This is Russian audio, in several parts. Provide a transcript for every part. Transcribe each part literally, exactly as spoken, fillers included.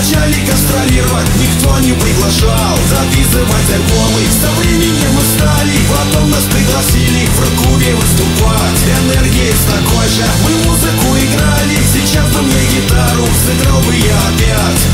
Начали гастролировать, никто не приглашал. Записывать альбомы, со временем мы стали. Потом нас пригласили в рок-клубе выступать. Энергия такой же, мы музыку играли. Сейчас бы мне гитару сыграл бы я опять.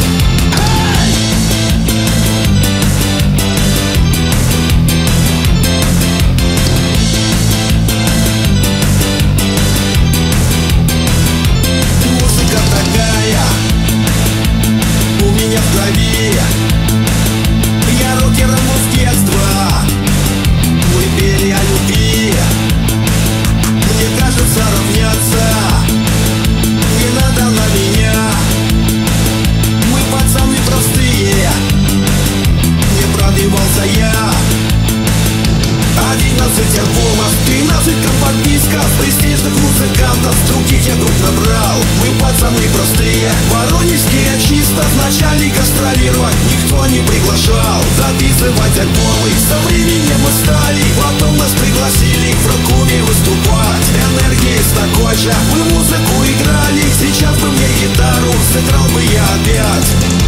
Я рокером был с детства. Мы пели о любви. Мне кажется, равняться не надо на меня. Мы пацаны простые, не пробивался я. Одиннадцать альбомов, тринадцать подписка престижных музыкантов, других я друг набрал. Мы пацаны простые, воронежские чисто. Вначале гастролировать никто не приглашал. Записывать альбомы, со временем мы стали. Потом нас пригласили в рок-клубе выступать. Энергия такой же, мы музыку играли. Сейчас бы мне гитару сыграл бы я опять.